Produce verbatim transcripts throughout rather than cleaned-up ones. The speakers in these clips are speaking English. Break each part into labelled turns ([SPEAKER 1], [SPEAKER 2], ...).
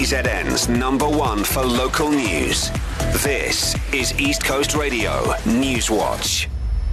[SPEAKER 1] K Z N's number one for local news. This is East Coast Radio News Watch.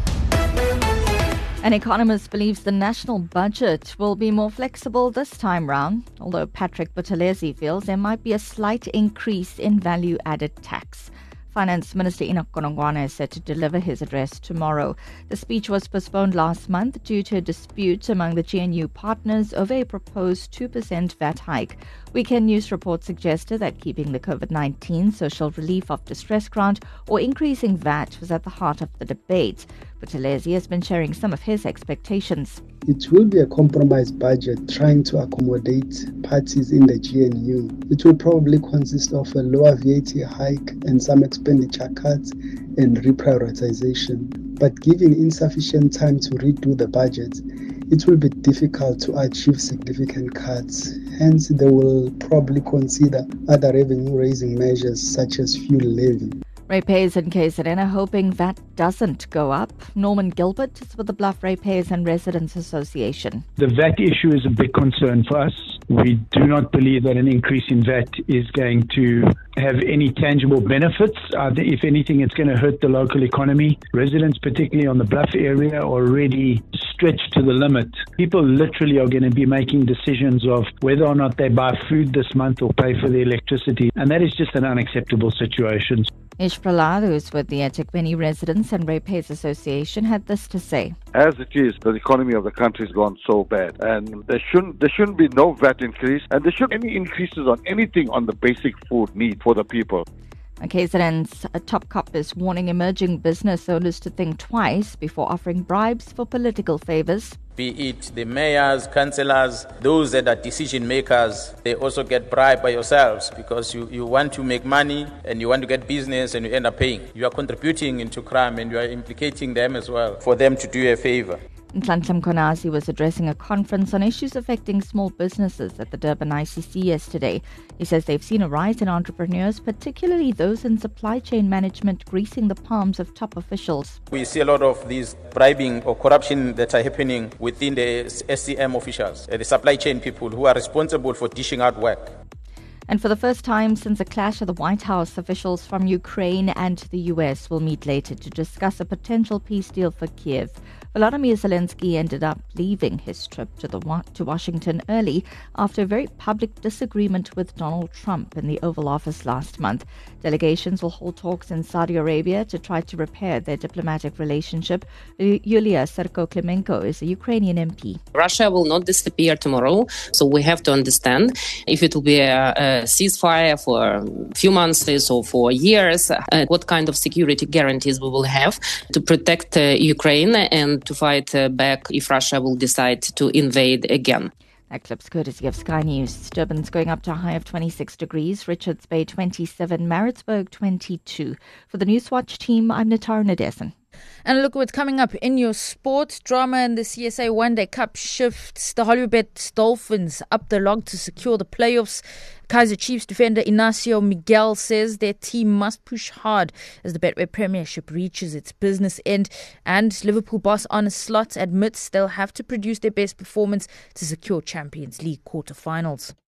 [SPEAKER 2] An economist believes the national budget will be more flexible this time round, although Patrick Buthelezi feels there might be a slight increase in value-added tax. Finance Minister Enoch Godongwana is set to deliver his address tomorrow. The speech was postponed last month due to a dispute among the G N U partners over a proposed two percent V A T hike. Weekend News reports suggested that keeping the COVID nineteen social relief of distress grant or increasing V A T was at the heart of the debate. Buthelezi has been sharing some of his expectations.
[SPEAKER 3] It will be a compromise budget trying to accommodate parties in the G N U. It will probably consist of a lower V A T hike and some expenditure cuts and reprioritization. But given insufficient time to redo the budget, it will be difficult to achieve significant cuts. Hence, they will probably consider other revenue-raising measures such as fuel levy.
[SPEAKER 2] Ratepayers in K Z N are hoping V A T doesn't go up. Norman Gilbert is with the Bluff Ratepayers and Residents Association.
[SPEAKER 4] The V A T issue is a big concern for us. We do not believe that an increase in V A T is going to have any tangible benefits. Uh, if anything, it's going to hurt the local economy. Residents, particularly on the Bluff area, are already stretched to the limit. People literally are going to be making decisions of whether or not they buy food this month or pay for the electricity. And that is just an unacceptable situation.
[SPEAKER 2] Ish Prahlad, who is with the eThekwini Residents and Ratepayers Association, had this to say.
[SPEAKER 5] As it is, the economy of the country has gone so bad, and there shouldn't there shouldn't be no V A T increase, and there shouldn't be any increases on anything on the basic food need for the people.
[SPEAKER 2] K Z N's top cop is warning emerging business owners to think twice before offering bribes for political favours.
[SPEAKER 6] Be it the mayors, councillors, those that are decision makers, they also get bribed by yourselves because you, you want to make money and you want to get business and you end up paying. You are contributing into crime and you are implicating them as well for them to do a favour.
[SPEAKER 2] Nhlanhla Mkhwanazi was addressing a conference on issues affecting small businesses at the Durban I C C yesterday. He says they've seen a rise in entrepreneurs, particularly those in supply chain management, greasing the palms of top officials.
[SPEAKER 6] We see a lot of these bribing or corruption that are happening within the S C M officials, the supply chain people who are responsible for dishing out work.
[SPEAKER 2] And for the first time since a clash at the White House, officials from Ukraine and the U S will meet later to discuss a potential peace deal for Kiev. Volodymyr Zelensky ended up leaving his trip to the to Washington early after a very public disagreement with Donald Trump in the Oval Office last month. Delegations will hold talks in Saudi Arabia to try to repair their diplomatic relationship. Yulia Serko-Klemenko is a Ukrainian M P.
[SPEAKER 7] Russia will not disappear tomorrow, so we have to understand if it will be a, a ceasefire for a few months or for years, uh, what kind of security guarantees we will have to protect uh, Ukraine and to fight uh, back if Russia will decide to invade again.
[SPEAKER 2] That clip's courtesy of Sky News. Durban's going up to a high of twenty-six degrees, Richards Bay twenty-seven, Maritzburg twenty-two. For the Newswatch team, I'm Natara Nadesan.
[SPEAKER 8] And look what's coming up in your sport. Drama in the C S A One Day Cup shifts the Hollywood Dolphins up the log to secure the playoffs. Kaizer Chiefs defender Inacio Miguel says their team must push hard as the Betway Premiership reaches its business end. And Liverpool boss Arne Slot admits they'll have to produce their best performance to secure Champions League quarterfinals.